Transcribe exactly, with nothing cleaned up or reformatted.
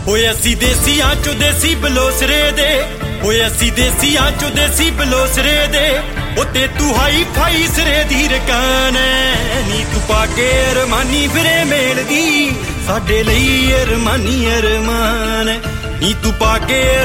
ਓਏ ਅਸੀਂ ਦੇਸੀਆਂ ਚੋਂ ਦੇਸੀ ਬਲੋਸਰੇ ਦੇ ਓਏ ਅਸੀਂ ਦੇਸੀਆਂ ਚੋਂ ਦੇਸੀ ਬਲੋਸਰੇ ਦੇ ਓ ਤੇ ਤੂੰ ਹਾਈ ਫਾਈ ਸਰੇ ਦੀ ਰਕਾਨ ਨੀ ਤੂੰ ਪਾ ਕੇ ਅਰਮਾਨੀ ਫਿਰੇ ਮੇਲ ਦੀ ਸਾਡੇ ਲਈ ਅਰਮਾਨੀ ਅਰਮਾਨ ਨੀ ਤੂੰ ਪਾ ਕੇ